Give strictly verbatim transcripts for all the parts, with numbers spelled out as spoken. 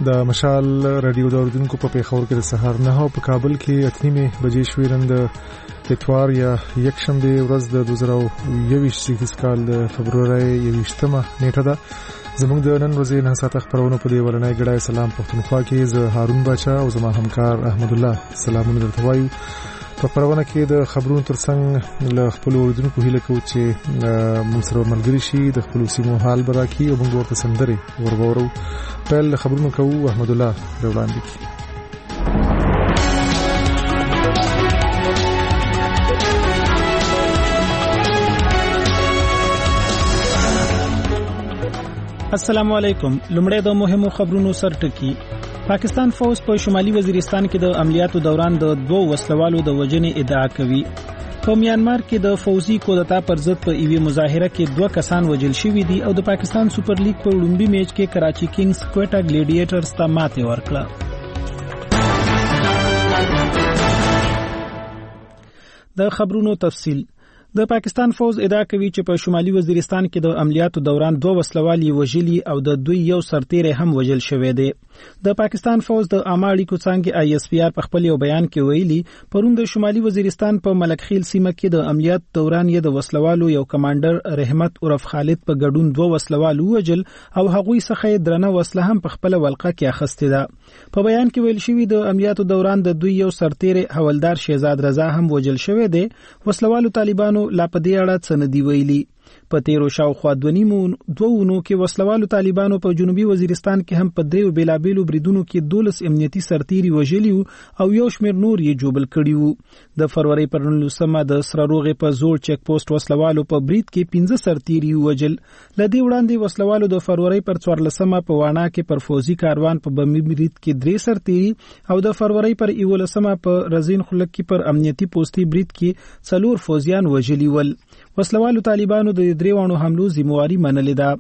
د مشال رادیو داوردونکو په پیښور کې د سهار نه او په کابل کې اتنیمه بجې شویرند اتوار یا یک شنبه ورځ د دوه زره یوویشت کال د فبرवरी یوویشتمه نیټه ده. زموږ د نن ورځې نه ساعت خبرونه په دې ورنۍ ګډای سلام پښتونخوا کې زه هارون بچا او زما همکار احمد الله سلامونه درته وایو. په خبرونه کې د خبرونو ترڅنګ له خپل اوریدونکو هیله کوو چې موږ سره ملګري شي د خپل سیمو حال براکي او موږ ورته سندري ورغورو. پیل خبرونه کوو احمد الله وړاندې کی. السلام علیکم. لومړی د مهمو خبرونو سرټکی. پاکستان فوج په شمالي وزیرستان کې د عملیاتو دوران د دوه وسلوالو د وژنې ادعا کوي. په میانمار کې د فوزي کودتا پر ضد په ایوي مظاهره کې دوه کسان وژل شوي دي او د پاکستان سپر لیګ په لومړي میچ کې کراچي کینګز کوټا ګلیډیټرز ته ماتې ورکړه. د خبرونو تفصیل. د پاکستان فوج ادعا کوي چې په شمالي وزیرستان کې د عملیاتو دوران دوه وسلوالي وژلي او د دوی یو سرتیری هم وژل شوی دی. د پاکستان فوج د عامه اړیکو څانګې آی اس پی آر په خپل یو بیان کې ویلي پرون د شمالي وزیرستان په ملکخیل سیمه کې د عملیات دوران یې د وسلوالو یو کمانډر رحمت عرف خالد په ګډون دوه وسلوالو وژل او هغوی څخه درنه وسله هم په خپل ولقه کې اخیستې ده. په بیان کې ویل شوی د عملیاتو دوران د دوی یو سرتیری حوالدار شهزاد رضا هم وژل شوی دی. وسلوالو طالبانو لا په دې اړه څه نه دی ویلي. په تیرو شاوخوا دوه نیمو دوه ونو کې وسلوالو طالبانو په جنوبي وزیرستان کې هم په دریو بیلابیلو بریدونو کې دولس امنیتي سرتیري وژلي او یو شمېر نور یې جوبل کړي وو. د فروری پر نولسمه د سره روغې په زوړ چیک پوسټ وسلوالو په برید کې پنځه سرتیري وژل. له دې وړاندې وسلوالو د فروری پر څوارلسمه په وانا کې پر فوزي کاروان په بمي برید کې درې سرتیري او د فروری پر یولسمه په رزین خلک کې پر امنیتي پوسټي برید کې څلور فوزیان وژلي ول. وسلوالو طالبانو د دریوانو حملو ذمہواری منلې ده.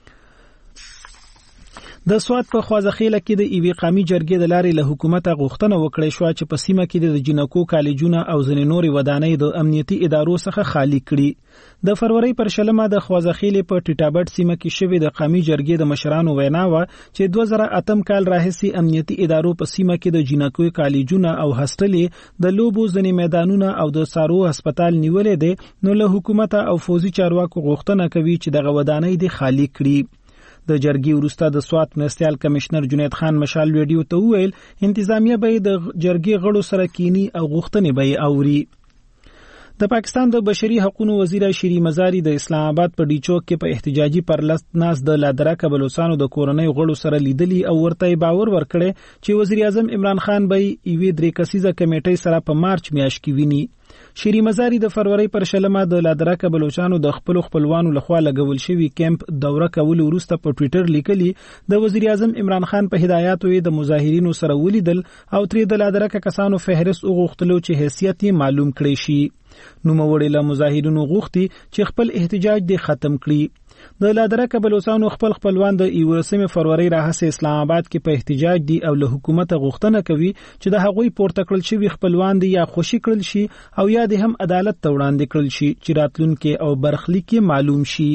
د سوات په خوازخیله کې د ایوي قومي جرګې د لارې له حکومت غوښتنه وکړې شو چې په سیمه کې د جنکو کالجونه او ځینې نورې ودانۍ د امنیتي ادارو څخه خالی کړي. د فروری پر شلمه د خوازخیله په ټیټابټ سیمه کې شوې د قومي جرګې د مشرانو وینا و چې دوه زره اتم کال راهیسې امنیتي ادارو په سیمه کې د جنکو کالجونه او هاستلې د لوبو ځینې میدانونه او د سارو هسپتال نیولې دي. نو له حکومت او فوزي چارواکو غوښتنه کوي چې دغه ودانۍ د خالی کړي. د جرګې وروسته د سوات مرستیال کمشنر جنید خان مشال ویډیو ته وویل انتظامیه به د جرګې غړو سره کینی او غوښتنې به اوري. د پاکستان د بشري حقوقو وزیر شری مزاری د اسلام آباد په ډیچوک کې په احتجاجي پرلست ناس د لادرکه بلوچستانو د کورنۍ غړو سره لیدلی او ورته باور ورکړي چې وزیر اعظم عمران خان به ایوي درې کسیزه کمیټې سره په مارچ میاشت کې ویني. شری مزاری د فروری پر شلمه د لادرکه بلوچستانو د خپل خپلوانو لخوا لګول شوی کیمپ دوره کول وروسته په ټوئیټر لیکلی د وزیر اعظم عمران خان په هدایت وي د مظاهرینو سره ولیدل او ترې د لادرکه کسانو فهرست وغوښتلو چې حیثیت یې معلوم کړي شي. نو موړي له مظاهرینو غوښتي چې خپل احتجاج دې ختم کړي. د لادرکه بلوچستانو خپل خپلوان د یوولسمې فروری راهیسې اسلام آباد کې په احتجاج دي او له حکومت غوښتنه کوي چې د هغوی پورته کړل شوی خپلوان دي یا خوشي کړل شي او یا د هم عدالت ته وړاندې کړل شي چې راتلونکي او برخلیک معلوم شي.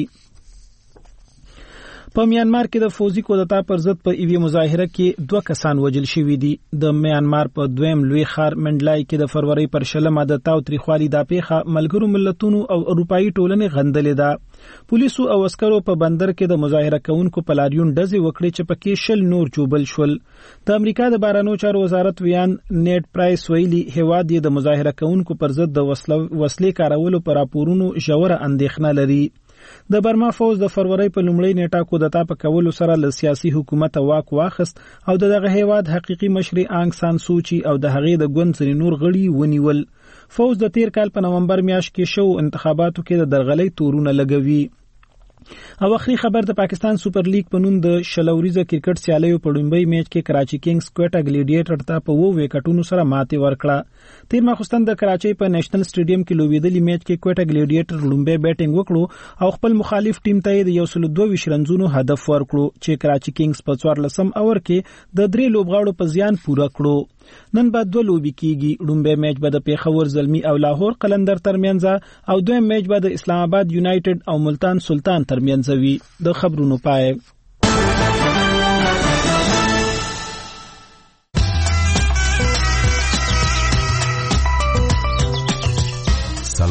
په میانمار کې د فوزي کودتا پر ضد په ایوي مظاهره کې دوه کسان وژل شوي دي. د میانمار په دویم لوی ښار منډلای کې د فروری پر شلمه د تاوتریخوالي د پیښه ملګرو ملتونو او اروپאי ټولنې غندلې ده. پولیسو او عسکرو په بندر کې د مظاهره کوونکو په لاریون ډزې وکړې چې پکې شل نور جوبل شول. د امریکا د بهرنیو چارو وزارت ویان نیټ پرایس ویلي هیواد یې د مظاهره کوونکو پر ضد د وسلې کارولو پر راپورونو ژوره اندېښنه لري. د برما فوج د فروری په لومړۍ نیټه کودتا په کولو سره له سیاسي حکومت واک واخست او دغه هیواد حقيقي مشر آنګ سان سوچي او د هغې د ګوند ځینې نور غړي ونیول. فوج د تیر کال په نومبر میاشت کې شو انتخاباتو کې د درغلۍ تورونه لګوي. او اخري خبر د پاکستان سپر لیګ په نوم د شلوریزه کرکټ سیالیو په لومړي میچ کې کراچي کینګز کوټا ګلیډیټر ته په وو وکټونو سره ماتې ورکړه. تیر ماخوستن د کراچي په نېشنل سټیډیم کې لوبېدلې میچ کې کوټا ګلیډیټر لومړی بیټینګ وکړو او خپل مخالف ټیم ته د یو سل دوه ویشت رنزونو هدف ورکړو چې کراچي کینګز په څوارلسم اوور کې د درې لوبغاړو په زیان پوره کړو. نن بعد دوه لوبي کیږي. لومړی میچ به د پیښور زلمی او لاهور قلندر ترمنځ او دویم میچ به د اسلام آباد یونایټډ او ملتان سلطان ترمنځ وي. د خبرونو پای.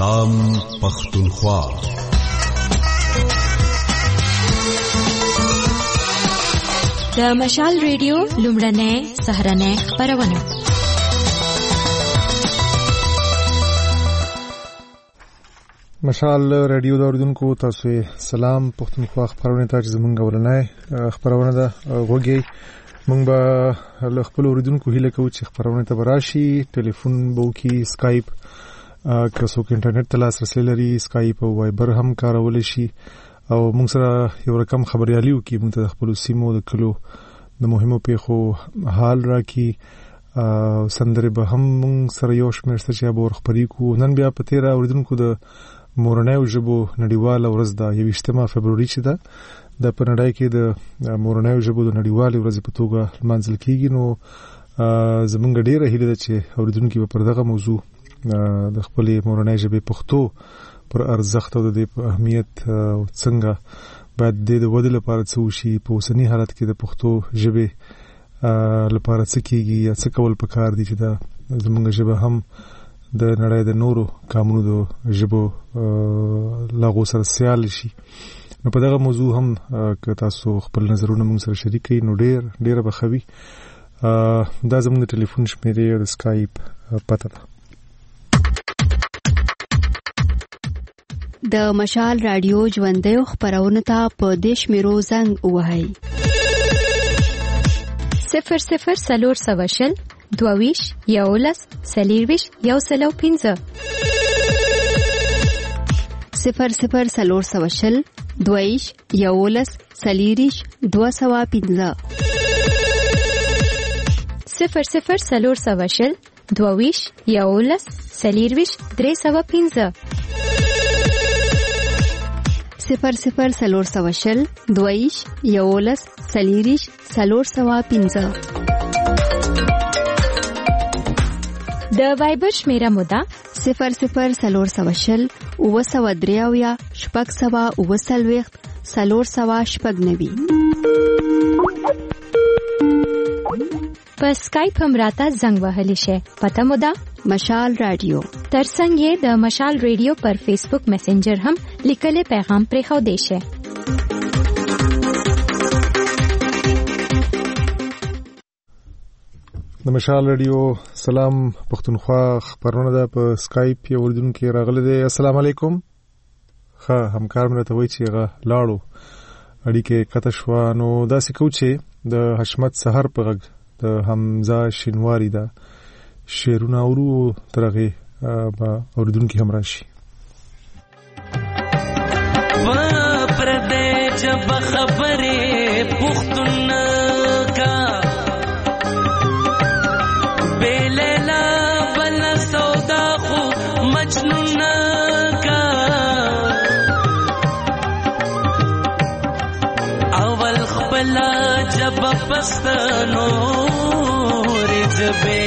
سلام پختونخوا. د مشال ریډیو لومړنۍ سهرنۍ خبرونه. مشال ریډیو د اوریدونکو تاسو سلام پختونخوا خبرونه ته زمونږ ولنای خبرونه ده وګي مونږ به له خپل اوریدونکو هیله کوو چې خبرونه ته براشي. ټلیفون بو کې اسکایپ که څوک انټرنیټ ته لاسرسي لري اسکایپ او وایبر هم کارول شي او موږ سره یو رقم خبريالي وکي موږ ته خپل سیمو د کلو د مهمو پیښو حال راکي سندره به هم موږ سره یو شمېر څه چې به خبرې کو. نن بیا په تیر اوریدونکو د مورنۍ ژبو نړیواله ورځ د یویشتمه فبروري چې ده د پنځه کې د مورنۍ ژبو د نړیوالې ورځ په توګه منځل کیږي. نو زمونږ ډیره هیله ده چې اوریدونکو په دغه موضوع د خپل مورنۍ ژبې پښتو پر ارزښت او د اهمیت څنګه باید د ودې لپاره څه وشي په اوسنی حالت کې د پښتو ژبې لپاره څه کیږي یا څه کول پکار دي چې دا زمونږ ژبه هم د نړۍ د نورو قامونو د ژبو لاغو سره سیال شي. نو په دغه موضوع هم که تاسو خپل نظرونه موږ سره شریک کړئ نو ډیر ډیره بخوي. دا زموږ د ټلیفون شمیرې او د اسکایپ پته ده. د مشال رادیو ژوندۍ خبرونه ته په دیش میرو زنګ وهاي صفر صفر سلور سواشل دویش یولس سلیرویش یو سلو پینزه صفر صفر سلور سواشل دویش یولس سلیریش دو سوا پینزه صفر صفر سلور سواشل دویش یولس سلیرویش درې سوا پینزه صفر صفر سلور سواشل دویش یولس سلیریش سلور سوا پینزه. د وایبر شمیره مودا صفر صفر سلور سواشل او سوا دریاویا شپږ سوا او سلويخت سلور سوا شپږ نوي. په اسکایپ هم راته زنګ وهلی شي پته مودا مشال رادیو. ترڅنګ یې د مشال ریډیو پر فیسبوک میسنجر هم لیکلي پیغام پرې خو دی شي. د مشال ریډیو سلام پختونخوا خبرونه ده په اسکایپ یو وردونکو راغله ده. السلام علیکم. ها همکار مې ته وایي چې غا لاړو اړیکه کته شو. نو دا سکو چې د حشمت سحر په غږ د حمزه شینواری دا شیرونه اورو ترغه با اوردونکو هم راشي. و پردې جب خبره پختون کا بیلیلا بل سودا خو مجنون کا اول خپلا جب پستانو رجبه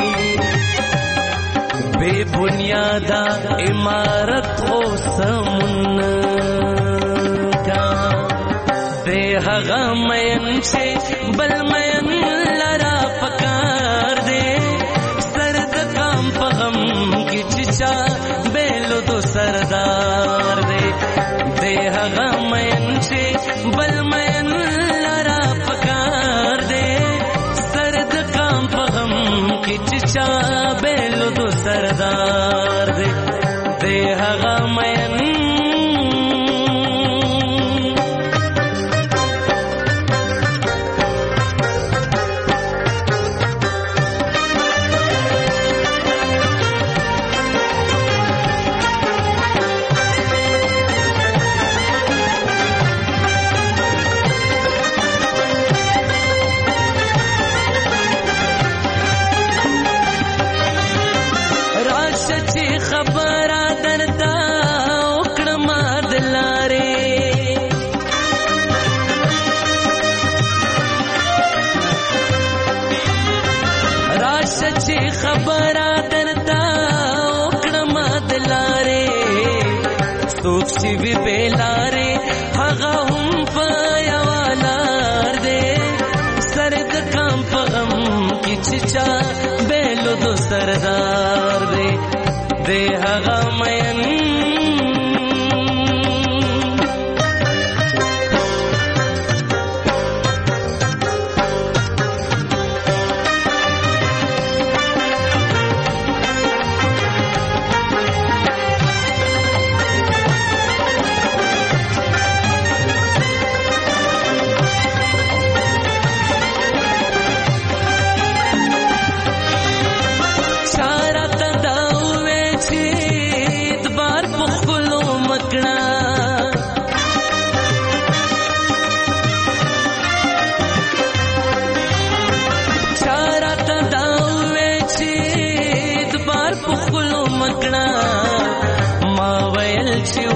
بے بنیادا عمارت ہو سمن کا دے ہغا مین چھے بل مین لرا پکار دے سرد کام پغم کی چچا بیلو دو سردار دے دے ہغا مین چھے بل مین لرا پکار دے سرد کام پغم کی چچا بیلو دو سردار دے دے ہغا مین سوچ وی بیلاره هغه هم فیوالار دے سرد کام پغم کی چچا بیلو دو سردار دے دے هغه مین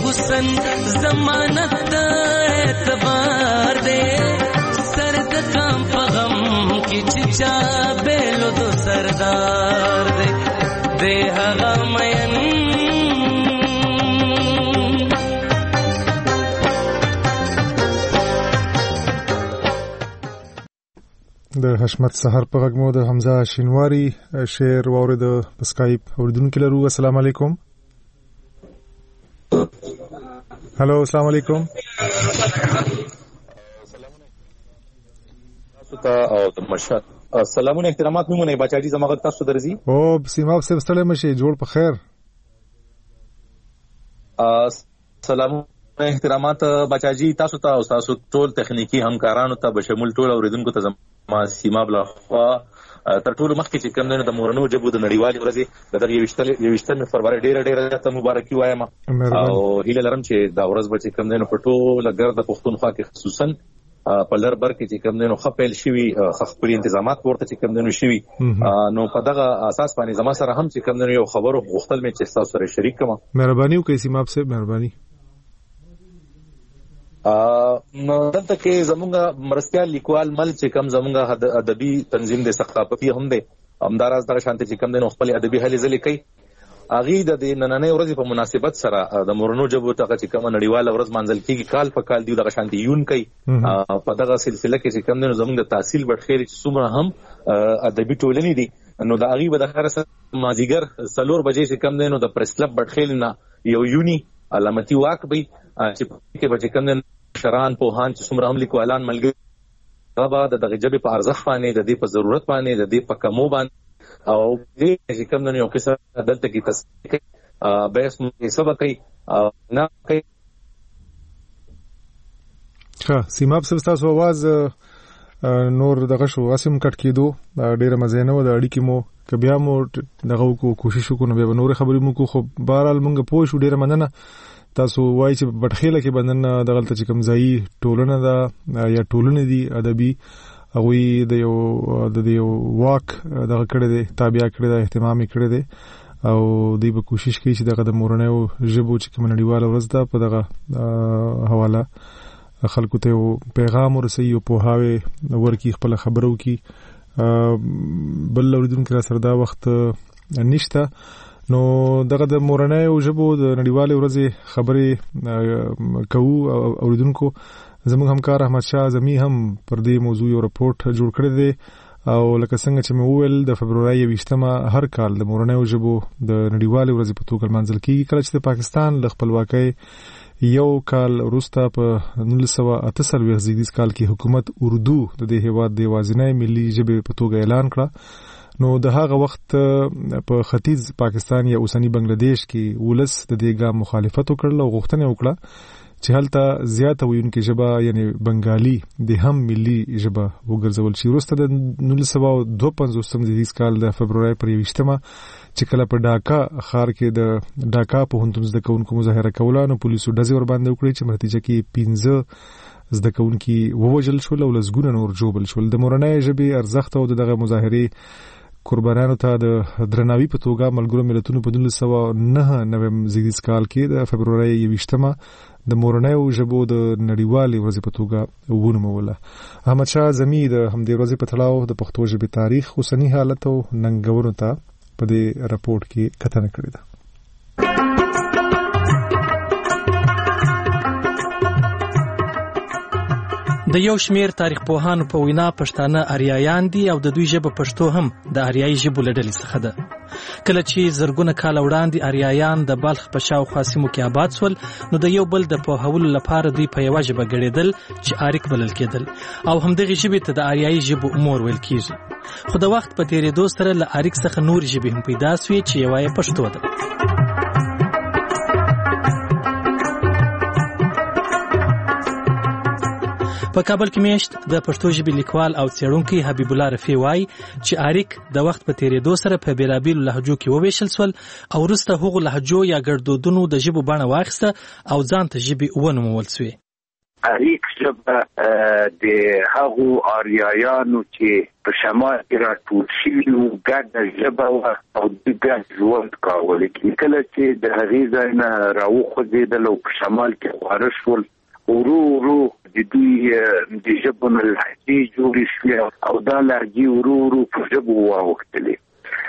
حسن ضمانت اعتبار دے سرد کام پغم کی چچا بیلو دو سردار دے دے هغه مین د حشمت سحر په غږ مو د حمزه شینواری شعر واورید په اسکایپ اوریدونکو لرو. السلام علیکم. هلو السلام علیکم. او تمشات سلامونه احترامات میمونه بچاجي زما غږ تاسو درځي او سیماب صاحب ستړی مشي جوړ په خیر. سلامونه احترامات بچاجي تاسو ته او تاسو ټول تخنیکی همکارانو ته بشمول ټول اوریدونکو ته ما سیماب لا تر ټولو مخکې چې کوم د مورنو جبو د نړیوالې ورځې د دغه یوشتمې فروری ډیره ډیره ته مبارکي وایم او هیله لرم چې دا ورځ به چې کوم د پټو لګر د پښتونخوا کې خصوصا په لر بر کې چې کوم د خپل شوی خپل تنظیمات ورته چې کوم د شوی نو په دغه اساس باندې زما سره هم چې کوم د یو خبرو غوښتل مې چې تاسو سره شریک کړم. مهرباني وکړئ سیماب صاحب مهرباني. نو دلته کې زمونږه مرستيال لیکوال مل چې کم زمونږه ادبي تنظیم د ثقافتي هم دی همداراز دغه شانتي چې کم د خپل ادبي هلي ځلې کوي اغه د نننې ورځې په مناسبت سره د مورنو جبو ته چې کوم نړیواله ورځ منځل کیږي کال په کال دی دغه شانتي یون کوي په دغه سلسله کې چې کوم د زمونږ د تحصیل بټخیر چې څومره هم ادبي ټولنې دي نو د اغه به د خرسه مازیګر سلور بجې چې کوم د نو د پریس کلب بټخیر نه یو یونی علامتي واک به چې کې به کوم شران په هان چې څومره هم لیکوالان ملګری غوا د دغه جبه په ارزښت باندې د دې په ضرورت باندې د دې په کمو باندې او دې چې کوم نه یو کیسه دلته کې تصدیق به اسمه سبا کوي نه کوي. ښه سیماب صاحب تاسو आवाज نور دغه شو اسیم کټ کېدو ډیره مزه نه و د اړیکې مو کبیا مو دغه کو کوشش وکړو به نور خبرې مو کو خو بهرحال مونږ پوه شو ډیره مننه. تاسو وایي چې بټخیله کې بندن دغلت چې کوم ځای ټولنه دا یا ټولنه دي ادبي هغه د یو د یو واک دغه کړه دي تابع کړه دي اهتمام کړه دي او دوی به کوشش کوي چې دغه د مورنه او ژبو چې کوم نړیواله ورځ ده په دغه حواله خلکو ته پیغام ورسوي او په هاوی ورکی خپل خبرو کی بل اوریدونکو سره دا وخت نشته. نو دغه د مورنه او ژبو د نړیوالې ورځې خبرې کوو اوریدونکو زموږ همکار احمد شاه اعظمي هم پر دې موضوع یو رپورټ جوړ کړی دی او لکه څنګه چې مې وویل د فبروري یویشتمه هر کال د مورنه او ژبو د نړیوالې ورځې په توګه منځل کیږي کله چې د پاکستان د خپلواکۍ یو کال وروسته په نولس سوه اته څلوېښت زیږدیز کال کې حکومت اردو د دې هیواد د یوازینۍ ملي ژبې په توګه اعلان کړه. نو د هغه وخت په ختیځ پاکستان یا اوسنی بنگلاديش کې ولس د دې ګام مخالفت وکړ او غوښتنه وکړه چې هلته زیاته ویونکې ژبه یعنی بنگالي د هم ملي ژبه وګرځول شي. وروسته د نولس سوه دوه پنځوسم زیږدیز کال د فبروري پر یویشتمه چې کله په ډاکا ښار کې د ډاکا پوهنتون زده کوونکو مظاهره کوله نو پولیسو ډزې ور باندې وکړې چې نتیجه کې پنځه زده کوونکي ووژل شول او لسګونه نور جوړل شول. د مورنۍ ژبې ارزښت او دغه مظاهره قربانانو ته د درناوي په توګه ملګرو ملتونو په نولس سوه نهه نوي زیږدیز کال کې د فبروري یویشتمه د مورنۍ ژبو د نړیوالې ورځې په توګه ونوموله. احمد شاه اعظمي د همدې ورځې په تړاو د پښتو ژبې تاریخ اوسنی حالت او ننګونو ته په دې راپورټ کې کتنه کړې ده. د یو شمیر تاریخ پوهانو په وینا پښتانه اریایان دي او د دوی ژبه پښتو هم د اریایي ژبو له ډلې څخه ده. کله چې زرګونه کاله وړاندې اریایان د بلخ په شاوخوا سیمو کې آباد شول نو د یو بل د پوهولو لپاره دوی په یوه ژبه ګړېدل چې آریک بلل کېدل او همدغې ژبې ته د اریایي ژبو مور ویل کېږي. خو د وخت په تېرېدو سره له آریک څخه نورې ژبې هم پیدا سوې چې یوه یې پښتو ده. په کابل کې میشت د پښتو ژبې لیکوال او څېړونکی حبیب الله رفیع وایي چې آریک د وخت په تېرېدو سره په بېلابېلو لهجو کې وویشل شول او وروسته هغو لهجو یا ګړدودونو د ژبو بڼه واخیسته او ځان ته ژبې ونومول سوې. اریک ژبه د هغو آریایانو چې په شمال کې راټول شوي وو ګډه ژبه وه او دوی ګډ ژوند کاوه. لیکن کله چې د هغې ځای نه راوخوځېدل او په شمال کې خواره شول، ورو ورو د دوی د ژبو نه لهجې جوړې شوې او دا لهجې ورو ورو په ژبو واوښتلې.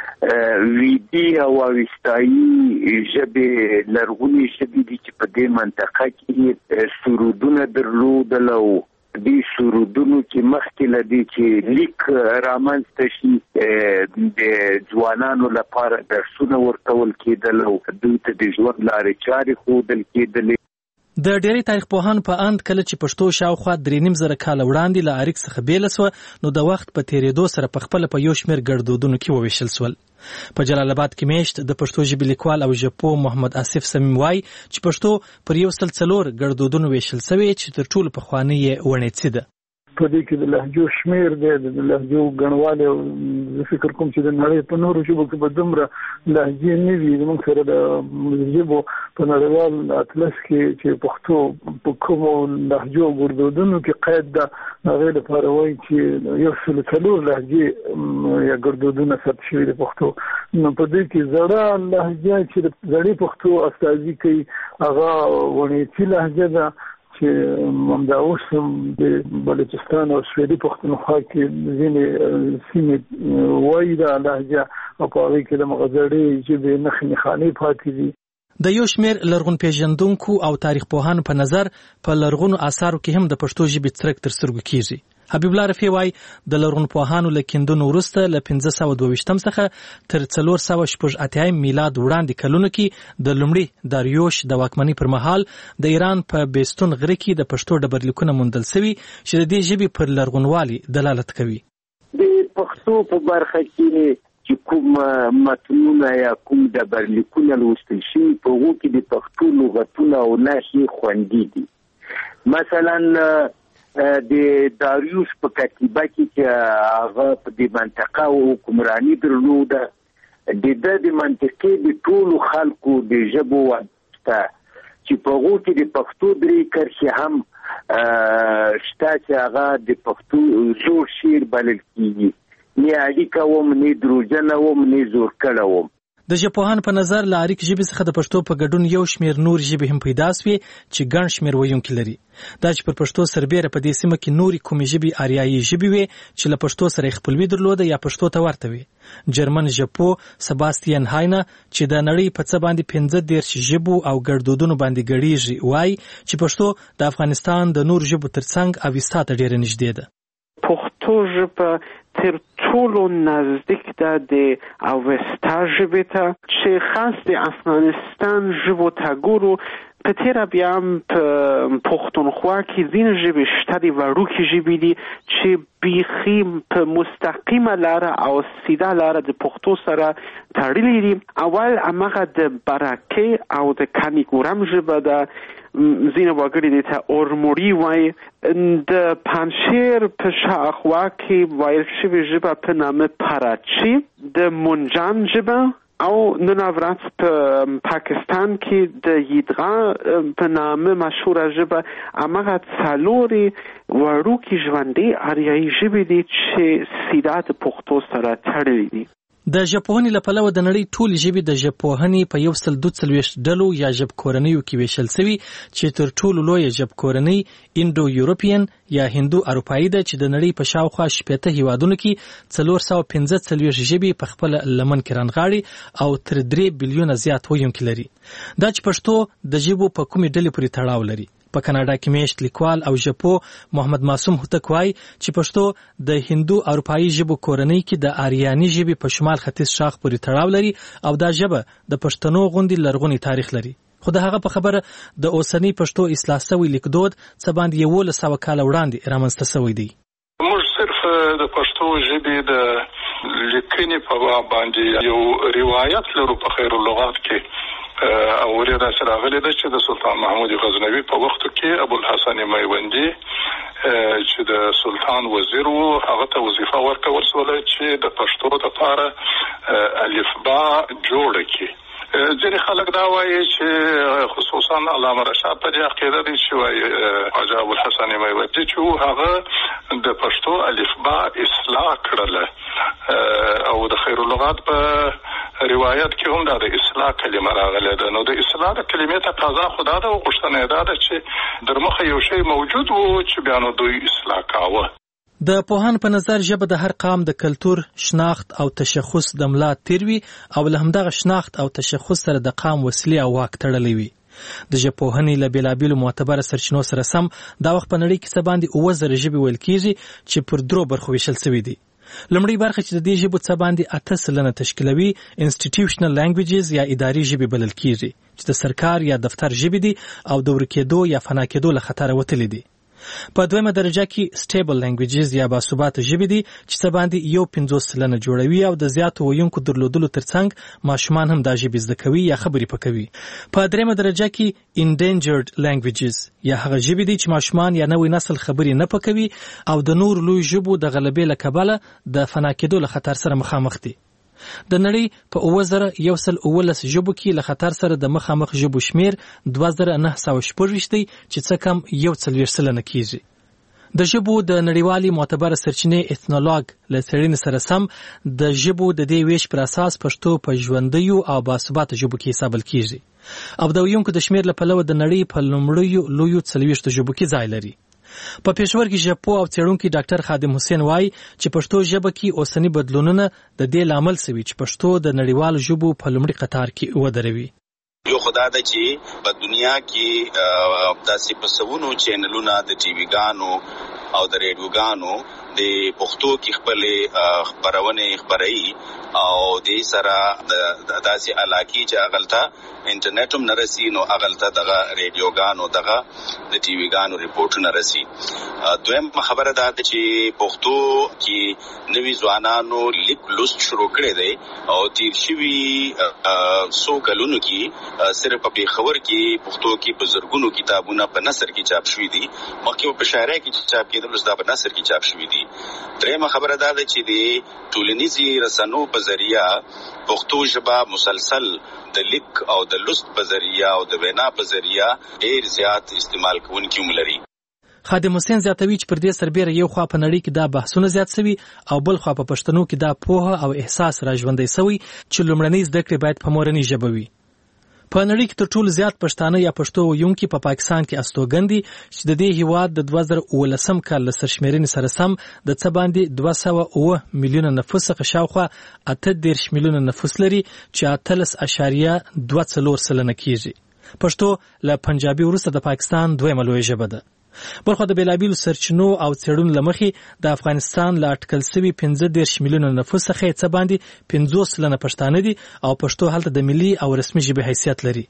ویدي او اوستایي ژبې لرغونې ژبې دي چې په دې منطقه کې سرودونه درلودل او دې سرودونو کې مخکې له دې چې لیک رامنځته شي د ځوانانو لپاره درسونه ورکول کېدل او دوی ته د ژوند لارې چارې ښودل کېدلې. د ډېری تاریخ پوهانو په اند کله چې پښتو شاوخوا درې نیم زره کاله وړاندې له اریک څخه بیله سوه، نو د وخت په تېرېدو سره په خپله په یو شمېر ګړدودونو کې وویشل سول. په جلال آباد کې میشت د پښتو ژبې لیکوال او ژبپوه محمد آصف صمیم وایي چې پښتو پر یو سل څلور ګړدودونو ویشل سوې چې تر ټولو پخوانۍ یې ونیڅي ده. په دې کې د لهجو شمیر دی، د لهجو ګڼوالی، او زه فکر کوم چې د نړۍ په نورو ژبو کې به دومره لهجې نه وي. زموږ سره د ژبو په نړیوال اطلس کې چې پښتو په کومو لهجو ګړدودونو کې قید ده، هغې لپاره وایي چې یو سل څلور لهجې یا ګړدودونه ثبت شوي د پښتو. نو په دې کې زړه لهجه چې د زړې پښتو استازي کوي هغه ونیڅي لهجه ده چې همدا اوس هم د بلوچستان او سویلي پښتونخوا کې ځینې سیمې وایي دا لهجه او په هغې کې د مغه زړې ژبې نښې نښانې پاتې دي. د یو شمېر لرغون پیژندونکو او تاریخ پوهانو په نظر په لرغونو آثارو کې هم د پښتو ژبې څرک تر سترګو کېږي. حبیب الله رفیع وایي د لرغون پوهانو له کیندنو وروسته له پنځه سوه دوه ویشتم څخه تر څلور سوه شپږ اتیایم میلاد وړاندې کلونو کې د لومړي داریوش د واکمنۍ پر مهال د ایران په بیستون غره کې د پښتو ډبرلیکونه موندل سوي چې د دې ژبې پر لرغونوالي دلالت کوي. د پښتو په برخه کې چې کوم متنونه یا کوم ډبرلیکونه لوستل شوي په هغو کې د پښتو لغتونه او نښې خوندي دي. مثلا د داریوش په کتیبه کې چې هغه په دې منطقه حکمراني درلوده، د ده د منطقې د ټولو خلکو د ژبو واسطه چې په هغو کې د پښتو درې کرښې هم شته چې هغه د پښتو زوړ شعر بلل کېږي. نه اړیکه وم، نه دروژنه وم، نه زور کړه وم. د ژبپوهانو په نظر له اریک ژبې څخه د پښتو په ګډون یو شمېر نور ژبې هم پیدا سوې چې ګڼ شمېر ویونکي لري. دا چې پر پښتو سربېره په دې سیمه کې نورې کومې ژبې آریایي ژبې وې چې له پښتو سره یې خپلوي درلوده یا پښتو ته ورته وې. جرمن ژبپوه سباستین هاینه چې د نړۍ په څه باندې پنځه دېرش ژبو او ګړدودونو باندې ګډېږي وایي چې پښتو د افغانستان د نورو ژبو ترڅنګ اوستا ته ډېره نږدې ده. پښتو ژبه تر ټولو نزدیک ده د اوستا ژبې ته چې خاص د افغانستان ژبو ته ګورو. په تېره بیا هم په پښتونخوا کې ځینې ژبې شته د وړوکې ژبې دي چې بیخي په مستقیمه لاره او سیده لاره د پښتو سره تړلي دي. اول هماغه د برکې او د کانیګورم ژبه ده، ځینې وګړي دې ته اورموړي وایي. د پنجشیر په شاوخوا کې ویل شوې ژبه په نامه پراچي، د منجان ژبه، او نن ورځ په پاکستان کې د یدغا په نامه مشهوره ژبه. هماغه څلورې وړوکې ژوندۍ آریایي ژبې دي چې سیده د پښتو سره تړلي دي. د ژبپوهنې له پلوه د نړۍ ټولې ژبې د ژبپوهنې په یو سل دوه څلوېښت ډلو یا ژبکورنیو کې ویشل سوي چې تر ټولو لویه ژبکورنۍ انډو یورپین یا هندو اروپایي ده چې د نړۍ په شاوخوا شپېته هیوادونو کې څلور سوه پنځه څلوېښت ژبې په خپله لمن کې رانغاړي او تر درې بلیونه زیات ویونکي لري. دا چې پښتو د ژبو په کومې ډلې پورې تړاو لري. په کاناډا کې میشت لیکوال او ژبپوه محمد معصوم هوتک وایي چې پښتو د هندو اروپایي ژبو کورنۍ کې د آریاني ژبې په شمال ختیځ شاخ پورې تړاو لري او دا ژبه د پښتنو غوندې لرغونی تاریخ لري. خو د هغه په خبره د اوسنۍ پښتو اصلاح سوی لیکدود څه باندې یولس سوه کاله وړاندې رامنځته سوی دی. موږ صرف د پښتو ژبې د لیکنې په باب باندې یو روایت لرو په خیر اللغات کې او ورته سره غلې ده چې د سلطان محمود غزنوي په وخت کې ابوالحسن میوندي چې د سلطان وزیر وو هغه ته وظیفه ورکول شوه چې د پښتو لپاره الفبا جوړ کړي. ځینې خلک دا وایي چې خصوصا علامه رشاد په دې عقیده دي چې وایي خواجه ابوالحسن میوندي چې هغه د پښتو الفبا اصلاح کړله او د خیر اللغات په روایت کې هم دا د اصلاح کلمه راغله ده. نو د اصلاح د کلمې تقاضا خو دا ده او غوښتنه دا ده چې در مخه یو شی موجود و چې بیا نو دوی اصلاح کاوه. د پوهان په نظر ژبه د هر قام د کلتور، شناخت او تشخص د ملا تیر وي او له همدغه شناخت او تشخص سره د قام وسیلې او واک تړلی وي. د ژبپوهنې له بېلابېلو معتبره سرچینو سره سم دا وخت په نړۍ کې څه باندې اووه زره ژبې ویل کېږي چې پر درو برخو ویشل سوي دي. لومړی برخه چې د دې ژبو څه باندې اته سلنه تشکیلوي انسټیټیوشنل لینګویجز یا اداري ژبې بلل کېږي چې د سرکار یا دفتر ژبې دي او د ورکېدو یا فنا کېدو له خطره وتلي دي. په دویمه درجه کې سټیبل لینګویجز یا باثباته ژبې دي چې څه باندې یو پنځوس سلنه جوړوي او د زیاتو ویونکو درلودلو ترڅنګ ماشومان هم دا ژبې زده کوي یا خبرې پکوي. په دریمه درجه کې انډینجرډ لینګویجز یا هغه ژبې دي چې ماشومان یا نوی نسل خبرې نه پکوي او د نور لوی ژبو د غلبې له کبله د فنا کېدو له خطر سره مخامخ دي. د نړۍ په اووه زره یو سل اوولس ژبو کې له خطر سره د مخامخ ژبو شمیر دوه زره نهه سوه شپږویشت دی چې څه کم یو څلوېښت سلنه کېږي. د ژبو د نړیوالې معتبره سرچینې اثنولوګ له څېړنې سره سم د ژبو د دې ویش پر اساس پښتو په ژوندیو او باثباته ژبو کې حسابل کېږي او د ویونکو د شمیر له پلوه د نړۍ په لومړیو لویو څلوېښتو ژبو کې ځای لري. په پېښور کې ژبپوه او څېړونکی ډاکټر خادم حسین وایي چې پښتو ژبه کې اوسني بدلونونه د دې لامل سوي چې پښتو د نړیوالو ژبو په لومړي قطار کې ودروي. یو خدا ده چې په دنیا کې داسې په سوونو چینلونه د ټي وي ګانو او د ریډیوګانو د پښتو کې خپل خبرونه خبري او د سره د داسې علاقې چې اغلطه انټرنیټ هم نرسي نو اغلطه دغه ریډیوګانو دغه د ټي وي ګانو ریپورټونه رسي. دویم خبره ده چې پښتو کې نوي ځوانانو لیک لوست شروع کړي دي او تیر شوي څو کلونو کې صرف په پیښور کې پښتو کې په زرګونو کتابونه په نثر کې چاپ شوي دي مخکې په شاعرۍ کې چاپ کېدل اوس دا په نثر کې چاپ شوي دي. درېیمه خبره دا ده چې د ټولنیزې رسنیو په ذریعه پښتو ژبه مسلسل د لیک او د لوست په ذریعه او د وینا په ذریعه ډېر زیات استعمال کوونکي هم لري. خادم حسین زیاتوي چې پر دې سربېره یو خوا په نړۍ کې دا بحثونه زیات سوي او بل خوا په پښتنو کې دا پوهه او احساس راژوندی سوی چې لومړنۍ زده کړې باید په مورنۍ ژبه وي. په نړۍ کې تر ټولو زیات پښتانه یا پښتو ویونکي په پا پاکستان کې استوګن دي چې د دې هیواد د دوه زره اوولسم کال له سرشمېرنې سره سم د څه باندې دوه سوه اووه میلیونه نفوس څخه شاوخوا اته دېرش میلیونه نفوس لري چې اتلس اشاریه دوه څلور سلنه کېږي. پښتو له پنجابي وروسته د پاکستان دویمه لویه ژبه ده. بلخو د بېلابېلو سرچینو او څېړنو له مخې د افغانستان له اټکل سوي پنځه دېرش میلیونه نفوس څخه یې څه باندې پنځوس سلنه پښتانه دي او پښتو هلته د ملي او رسمي ژبې حیثیت لري.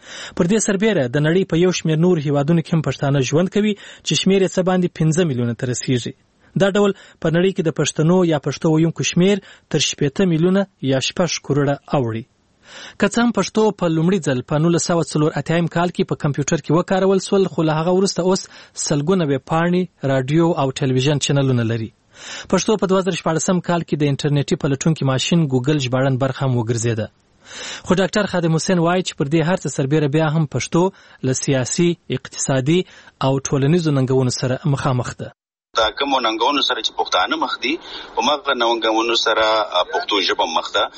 پر دې سربېره د نړۍ په یو شمېر نور هیوادونو کې هم پښتانه ژوند کوي چې شمېر یې څه باندې پنځه میلیونه ته رسیږي. دا ډول په نړۍ کې د پښتنو یا پښتو ویونکو شمېر تر شپېته میلیونه یا شپږ کروړه اوړي. که څه هم پښتو په لومړي ځل په نولس سوه څلور اتیایم کال کې په کمپیوټر کې وکارول سول خو له هغه وروسته اوس سلګونه ویبپاڼې، راډیو او ټلویزیون چینلونه لري. پښتو په دوه زره شپاړسم کال کې د انټرنیټي پلټونکي ماشین ګوګل ژباړن برخه هم وګرځېده. خو ډاکټر خادم حسین وایي چې پر دې هر څه سربېره بیا هم پښتو له سیاسي، اقتصادي او ټولنیزو ننګونو سره مخامخ ده. دا کوم ننګونو سره چې پښتانه مخ دي همغه ننګونو سره پښتو ژبه مخ ده.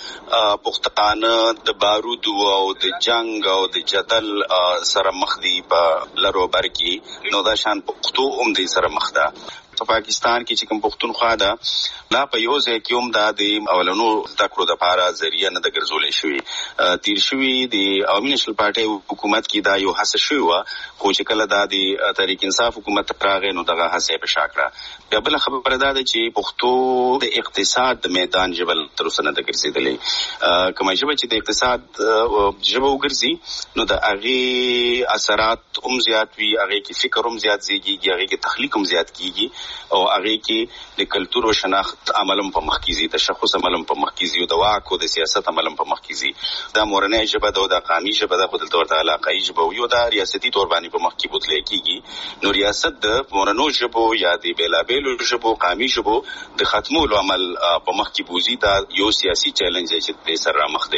پښتانه د بارودو او د جنگ او د جدل سره مخ دي په لرو بر کې نو دا شان پښتو هم دې سره مخ ده. په پاکستان کې چې کوم پښتونخوا ده لا په یو ځای کې هم دا د اولنو زده کړو دپاره ذریعه نه ده ګرځولې شوې. تیر شوي د عوامي نېشنل پارټۍ حکومت کې دا یو هڅه شوې وه خو چې کله دا د تحریک انصاف حکومت راغی نو دغه هڅه یې په شا کړه. بیا بله خبره دا ده چې پښتو د اقتصاد د میدان ژبه تر اوسه نه ده ګرځېدلې. کومه ژبه چې د اقتصاد ژبه وګرځي نو د هغې اثرات هم زیات وي، هغې کې فکر هم زیات زیږېږي، هغې کې تخلیق هم زیات کېږي او هغه کې د کلتور او شناخت عملم په مخ کې زی تشخص عملم په مخ کې زی او د واک او د سیاست عملم په مخ کې زی. دا مورنۍ ژبه ده او د قامي ژبه ده خو دلته ورته علاقایي ژبه یو د ریاستي تور باندې په مخ کې بوتلې کېږي. نو ریاست د مورنو ژبو یا د بیلابېلو ژبو قامي ژبو د ختمولو عمل په مخ کې بوزي. دا یو سیاسي چیلنج دی چې د سره مخ دی.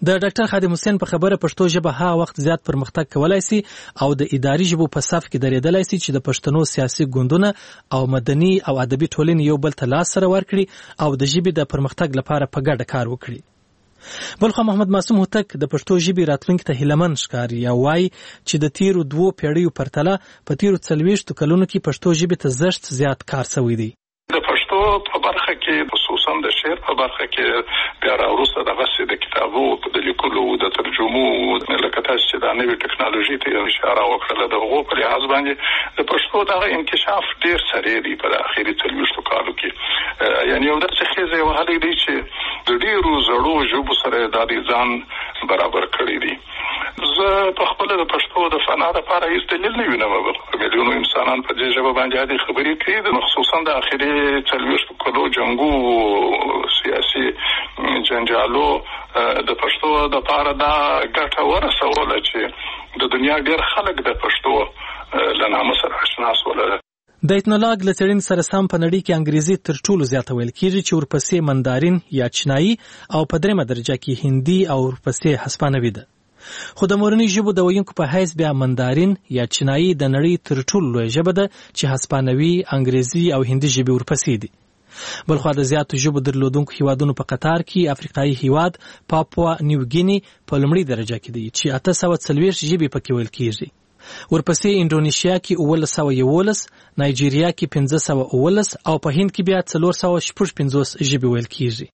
د ډاکټر خادم حسین په خبره پښتو ژبه ها وخت زیات پرمختګ کولای شي او د اداري ژبو په صف کې درېدلای شي چې د پښتنو سیاسي ګوندونه او مدني او ادبي ټولنې یو بل ته لاس سره ورکړي او د ژبې د پرمختګ لپاره په ګډه کار وکړي. بلخو محمد معصوم هوتک د پښتو ژبې راتلونکي ته هیلهمن ښکاري او وایي چې د تیرو دوو پیړیو پرتله په تیرو څلوېښتو کلونو کې پښتو ژبې ته زښت زیات کار شوی دی. د پښتو په برخه کې خصوصا د شعر په برخه کې بیا راوروسته دغه څه د کتابو د لیکلو د ترجمو لکه تاسو چې د نوې ټکنالوژي ته اشاره وکړه د هغو په لحاظ باندې د پښتو دغه انکشاف ډیر سریع دی په اخري څلوېښتو کالو کې. یعنی یو داسې خیزه وهلی دی چې د ډیرو زړو ژبو سره د ځان برابر کړی دی. زه په خپل د پښتو د فنا لپاره هیڅ دلیل نه وینم. میلیونو انسانان په دې ژبه باندې عادي خبرې کوي، خصوصا د اخري څلوېښتو کلو جنګو سیاسي جنجالو د پښتو د لپاره دا ګټه ورسوله چې د دنیا ډیر خلک د پښتو له نامه سره آشنا شول. د ایتنولاګ له څېړنې سره سم په نړۍ کې انګریزي تر ټولو زیاته ویل کېږي چې ورپسې مندارین یا چینایي او په درېمه درجه کې هندي او ورپسې هسپانوي ده. خو د مورنۍ ژبو د ویونکو په حیث بیا مندارین یا چینایي د نړۍ تر ټولو لویه ژبه ده چې هسپانوي، انګریزي او هندي ژبې ورپسې دي. بلخوا د زیاتو ژبو درلودونکو هیوادونو په قطار کې افریقایي هیواد پاپوا نیو ګینی په لومړۍ درجه کې دی چې اته سوه څلوېښت ژبې پکې ویل کېږي. ورپسې انډونیشیا کې اوولس سوه یولس، نایجیریا کې پنځه سوه اوولس او په هند کې بیا څلور سوه شپږ پنځوس ژبې ویل کېږي.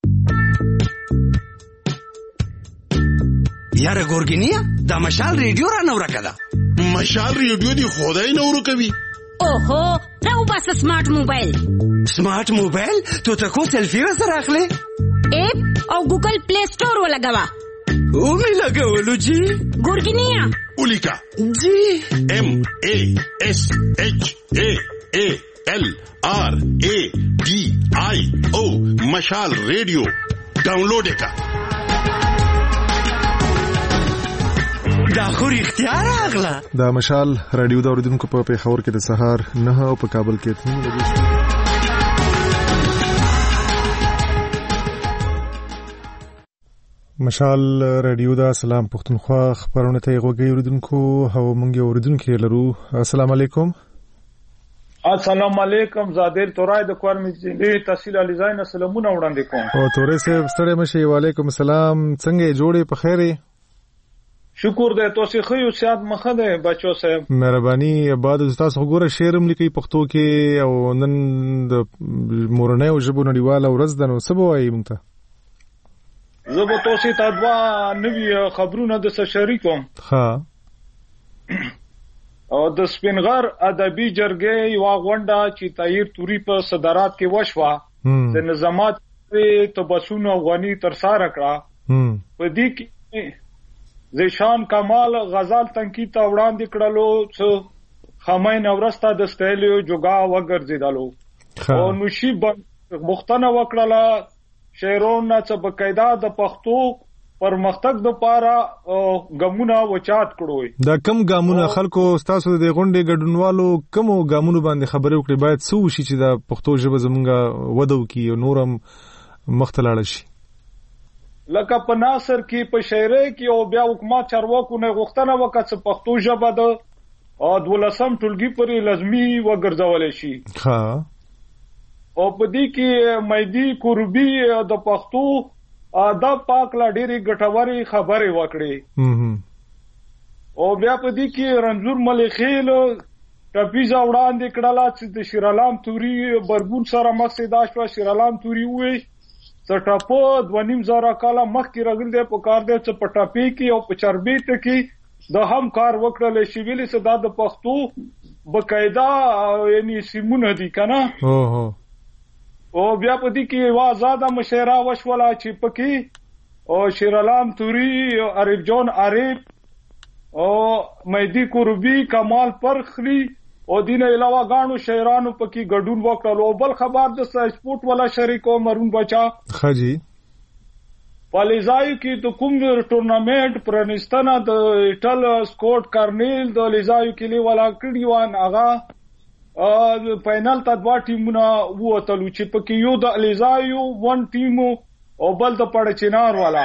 یاره ګورګینیا دا مشال ریډیو را نو راکده. مشال ریډیو دی خدای نو ورکوي. اوهو راو بس سمارټ موبایل. سمارټ موبایل تو تکو سیلفی وسره اخلي؟ اپ او ګوګل پلی سٹور ولګوا. او می لګولو جی ګورګینیا اولیکا جی ام ا اس اچ ا ا ال آر ا ډي آی او مشال ریډیو ډاونلوډ کا. دا خو اختیار اغلا. دا مشال رادیو د اوریدونکو په پیښور کې د سهار نه او په کابل کې اته بجې. مشال رادیو دا سلام پښتونخوا خبرونه ته غوږی اوریدونکو او مونږ اوریدونکو لرو. السلام علیکم. السلام علیکم. زادر تورای د کورمې تحصیل علی زاین سلامونه وړاندې کوم. او تورې سه ستړي مشي. وعلیکم السلام. څنګه جوړې په خیره؟ شکر دې تاسو خو یو سیات مخه ده بچو صاحب. مهرباني بعد تاسو وګوره شعرم لیکي پښتو کې او نن د مورنۍ او ژبو نړیواله ورځ ده نو څه وایي مونږ ته؟ زه به تاسو ته دوا نوی خبرونه د شریکوم. ها او د سپینغر ادبي جرګې یو غونډه چې طاهر توري په صدارت کې وشوه د نظامات ته بسونه افغاني تر سره کړه. په دې کې زیشان کمال غزل تنقید ته وړاندې کړلو چې خامین اورستا د ستایلو جوګا وګرځیدلو او نوشي مختنه وکړه شعرونه چې بقاعده د پښتو پرمختګ د پاره ګامونه وچات کړوي. دا کم ګامونه خلکو تاسو د غونډې ګډونوالو کوم ګامونه باندې خبرې وکړي باید څه وشي چې د پښتو ژبه زمونږه ودو کی او نورم مختلاړ شي؟ لکه په ناصر کې په شاعرۍ کې او بیا حکومت چارواکو نه غوښتنه وکړه چې پښتو ژبه د دولسم ټولګي پورې لازمي وګرځول شي. ها او په دې کې مېدی قربي د پښتو ادب پاک لا ډېری ګټوري خبرې وکړي. او بیا په دې کې رنځور ملخیل ټپیزا وړاندې کړلا چې د شیرالام توري برګون سره مقصد شو. شیرالام توري وې څه ټاپو د ونیم زره کاله مخکې راغل دی په کار دی چې په ټاپي کې او په چربي ته کې د هم کار وکړل شي ویلې چې دا د پښتو بقاعده یعنی سیمونه دي کنه. اوه او بیا په دې کې وا زاده مشاعره وشوله چې پکې او شیرالام توري عارف جان عارف او مېدی قربي کمال پرخلی او دینه علاوه غاڼو شاعرانو پکې ګډون وکړل. او بل خبر د سپورت والا شریکو مرون بچا خجی پالیزای کې د کوم ټورنمنت پرنستانه د ټل سکوټ کارنیل د لیزای کې لیوالا کړي وان هغه فائنل ته دوه ټیمونه ووتلو چې پکې یو د الیزایو ون ټیم او بل د پړچینار والا.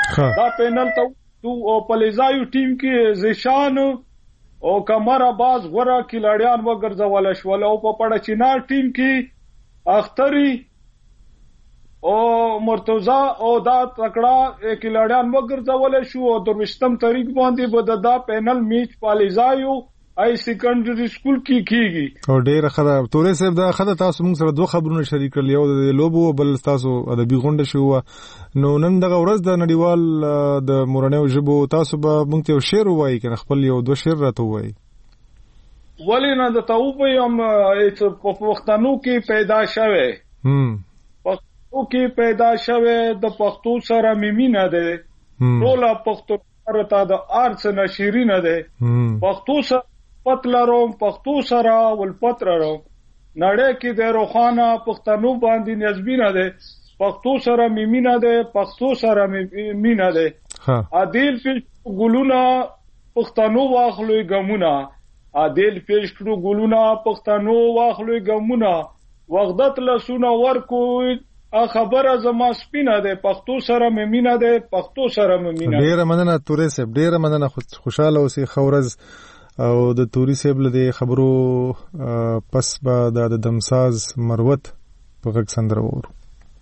دا پینل ته تو او پلیزایو ټیم کې زیشان او کمر باز غره کلاړیان وګرځول شول او په پړچینا ټیم کې اختری او مرتضی او دا تکړه کلاړیان وګرځول شو او دروشتم طریق باندې بد دا پینل میچ پلیزایو ای سیکنډری سکول کې کیږي او ډېر خبره تورې صاحب دا خبره تاسو موږ سره دوه خبرونه شریک کړل یو د لوبو بل تاسو ادبي غونډه شو نو نن دغه ورځ د نړیوال د مورنیو ژبو تاسو به موږ ته شعر وایي کنه خپل یو دوه شعر راته وایي ولې نه د توبه یم په پښتنو کې پیدا شوه هم پښتو کې پیدا شوه د پښتو سره میمینه ده ټول پښتو سره د ارڅ نشرینه ده پښتو سره پتلروم پښتو سره ول پترروم نړۍ کې د روخانه پښتنو باندې نسبینه ده پښتو سره میمینه ده پښتو سره میمینه ده عادل پیش ګلونه پښتنو واخلوي ګمونه عادل پیش کړو ګلونه پښتنو واخلوي ګمونه وغدت لسونه ورکوي خبره زما سپینه ده پښتو سره میمینه ده پښتو سره میمینه ډیره مننه تورې صاحب ډیره مننه خوشاله اوسئ خورز او د توري صاحب له خبرو پس به د دمساز مروت په غږ سندره وورو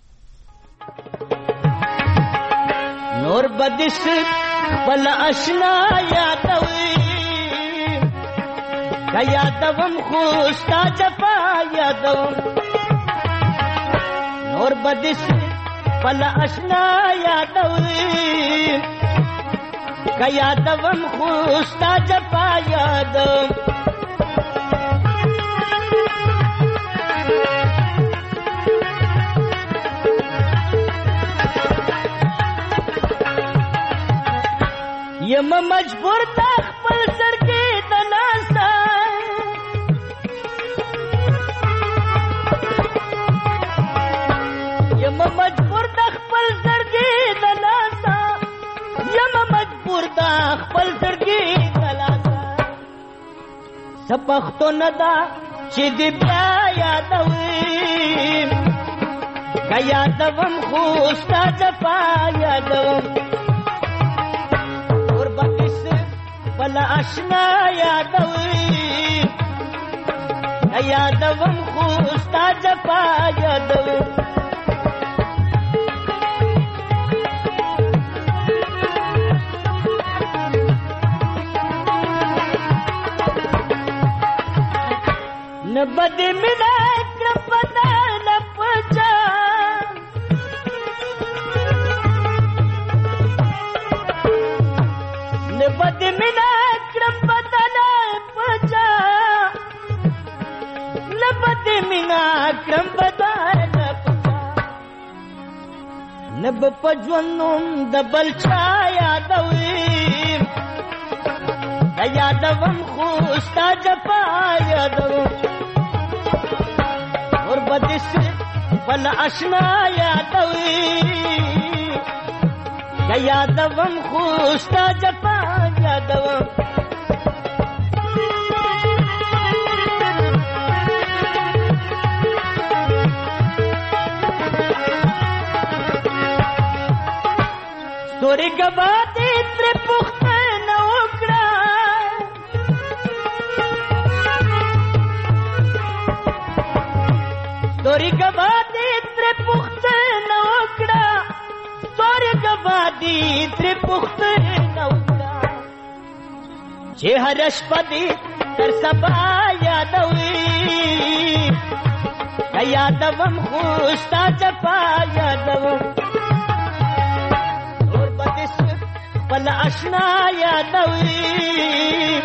نور بدش بل آشنا یادوي کا یادوم خوستا جفا یادوم نور بدش بل آشنا یادوي کا یادوم خوستا جفا یادوم یم مجبور تا خپل سر کې د ناسا یم مجبور تا خپل سر کې د ناسا یم مجبور تا خپل سر کې د ناسا سپختو ندا چې دې بیا یادوي کا یادوم خوستا جفا یادوم بلا آشنا یادوي یادوم خوستا جفا یادوم نبد منا کرپتا نپچا نبد منا کرم بدان پکا نب پجونم دبل چا یادوي یادوم خوستا جفا یادوم اور بدس بل آشنا یادوي یادوم خوستا جفا یادوم ستوري گبادي تر پختنه وکړه ستوري گبادي تر پختنه وکړه ستوري گبادي تر پختنه وکړه چې هر شپه دې تر سبا یادوي یادوم خوستا جفا یادوم بلا آشنا یادوي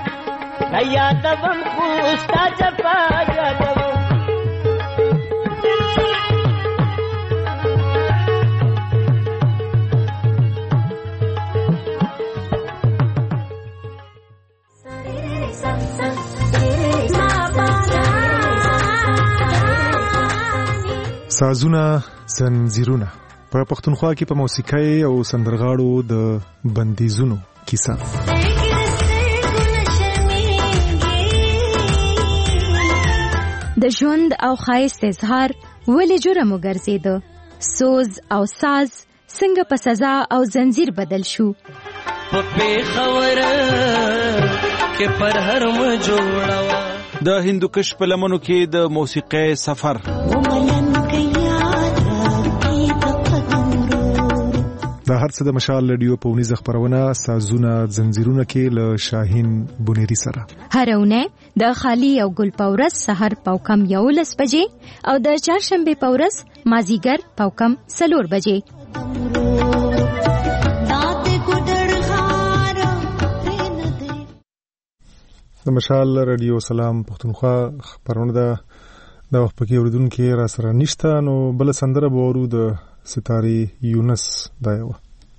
یادوم خوستا جفا یادوم سازونه زنجیرونه په پښتونخوا کې په موسیقۍ او سندرغاړو د بندیزونو کیسه د ژوند او ښایست اظهار ولې جرم وګرځیده سوز او ساز څنګه په سزا او زنجیر بدل شو. په پیښور کې پر هرم جوړوا د هندوکش په لمنو کې د موسیقۍ سفر. دا هر څه د مشال رادیو په ونیزه خبرونه سازونه زنجیرونه کې له شاهین بونيري سره هرونه د خالی او ګل پورس سحر پاوکم یولس بجې او د چهارشنبه پورس مازیګر پاوکم سلور بجې. د مشال رادیو سلام پښتونخوا خبرونه ده د وخت پکې اوریدونکو را سره نشته نو بل سندره به ورو د ستاري یونس دایو.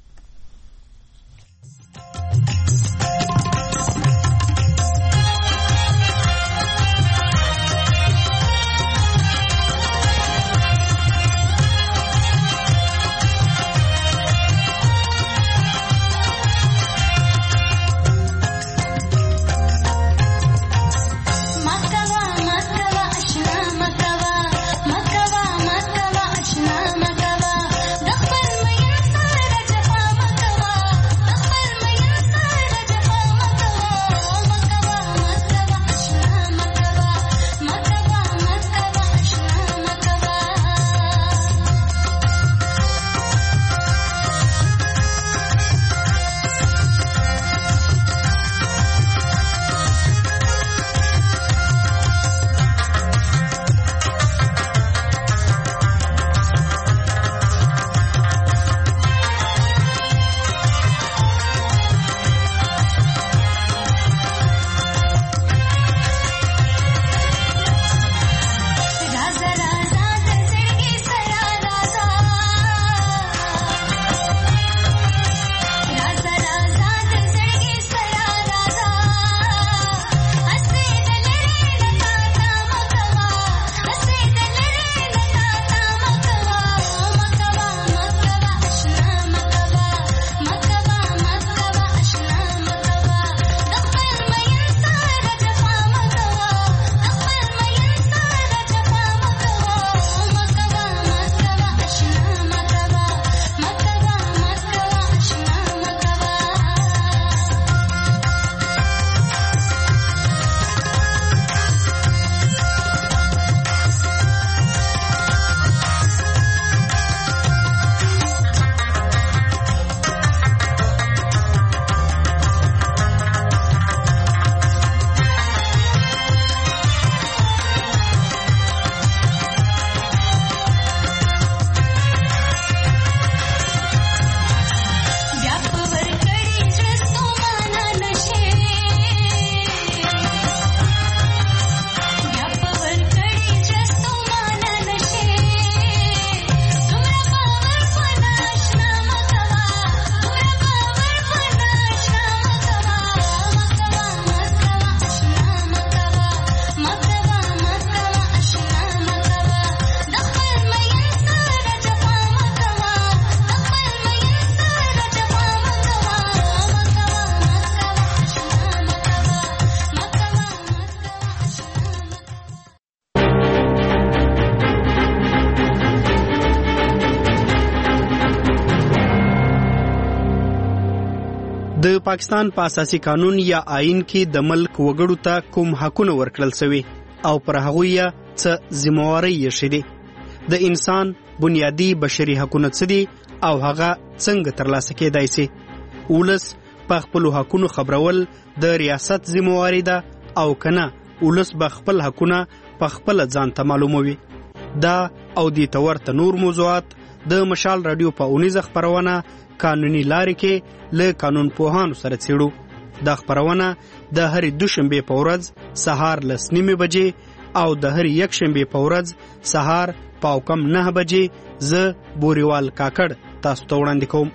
د پاکستان په اساسي قانون یا آئین کې د ملک وګړو ته کوم حقونه ورکړل شوی او پر هغه یې څه ذمہواری یې شته. د انسان بنیادی بشري حقونه څه دي او هغه څنګه ترلاسه کېدای شي. ولس په خپل حقونو خبرول د ریاست ذمہواری ده او کنه ولس به خپل حقونه په خپل ځان ته معلوموي. دا او د تورته نور موضوعات د مشال رادیو په اونیزه خبرونه قانوني لارې کې له قانون پوهانو سره څېړو. دا خبرونه د هرې دوشنبې په ورځ سهار لس نیمې بجې او د هرې یکشنبې په ورځ سهار پاو کم نه بجې زه بوریوال کاکړ تاسو ته وړاندې کوم.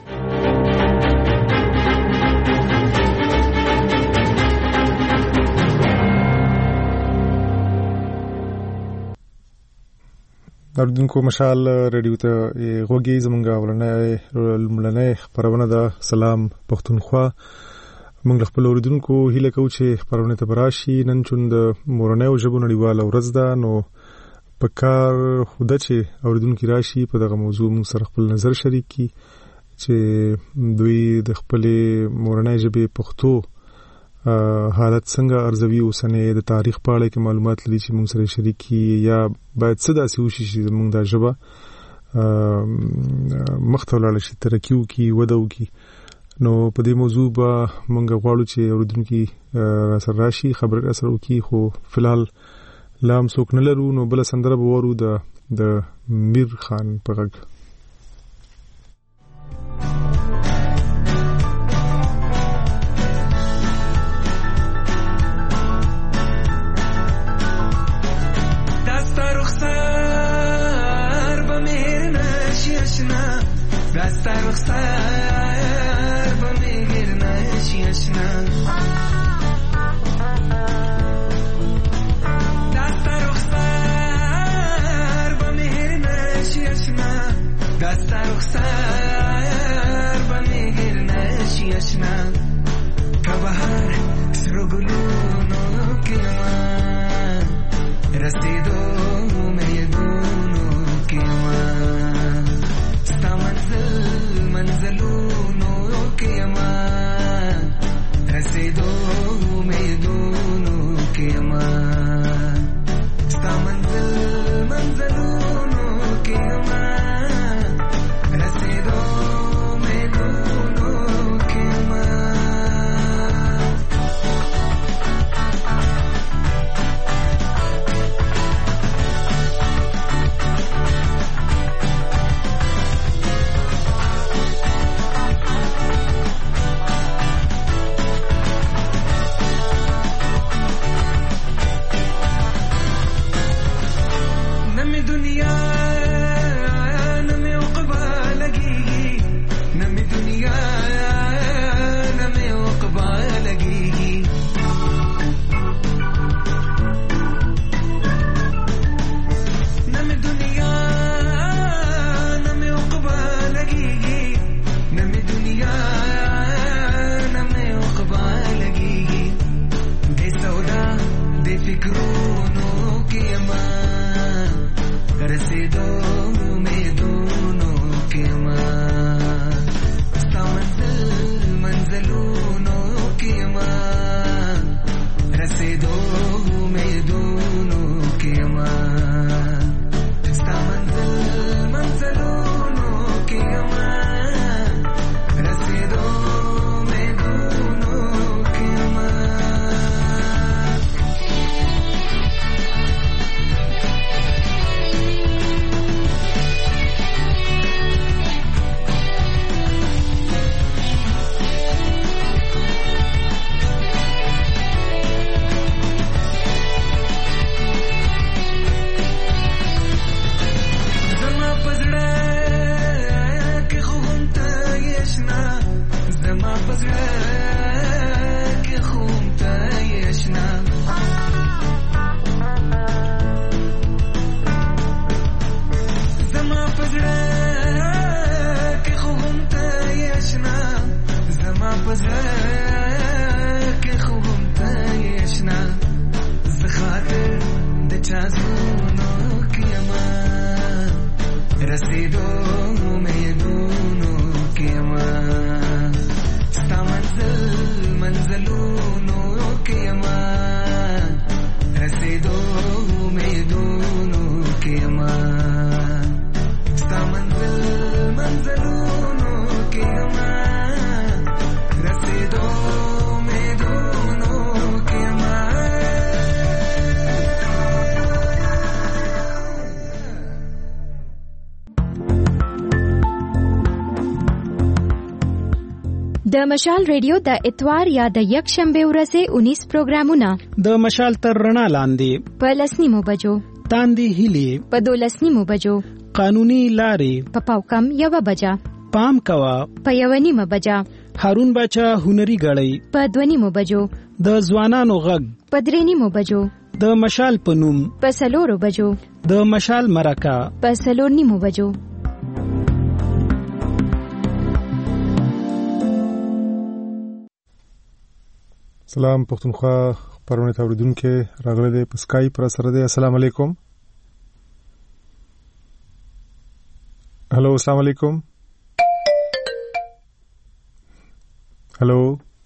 دردونکو مشال رادیو ته غوږی زمونږه ولنه خبرونه ده سلام پښتونخوا. موږ خپل اوریدونکو هیله کوو چې خبرونه ته براشي. نن چون د مورنۍ ژبو نړیواله ورځ ده نو په کار خوده چې اوریدونکو راشي په دغه موضوع موږ سره خپل نظر شریک کړي چې دوی د خپل مورنۍ ژبې پښتو حالت څنګه ارزوي اوسنۍ د تاریخ په اړه کې معلومات لري چې موږ سره شریک کی یا باید څه داسې وشي چې موږ د ژبه مخته ولاړ شي ترقی وکړي وده وکړي. نو په دې موضوع به موږ غواړو چې اوریدونکو سره راشي خبرې سره وکړي، خو فلحال لام څوک نه لرو. نو بل سندره به وورو د د میر خان په غږ. دستا رخصار با میگیر نشی اشنا دستا رخصار با میگیر نشی اشنا دستا رخصار با میگیر نشی اشنا کبهار سرو گلونو که من رسیدو میدونو که من منزلونو के अमान रसीदो मेदूनो के अमान sta manzil manzalूनो के अमान रसीदो मेदूनो के अमान د مشال ریډیو د اتوار یا د یک شنبه ورځې انیس پروګرامونه د مشال تر رڼا لاندې په لسنیمو بجو تاندې هلي په دولسنیمو بجو قانوني لارې په پاوکم یو بجا پام کوا په یو نیمه بجا هارون بچا هنري غړی په دونیمو بجو د ځوانانو غږ په درېنیمو بجو د مشال پنوم په سلورو بجو د مشال مرکه په سلور نیمو بجو. سلام پښتونخوا پرونه توریدونکو راغله د پسکای پر سره ده. السلام علیکم. هلو السلام علیکم. هلو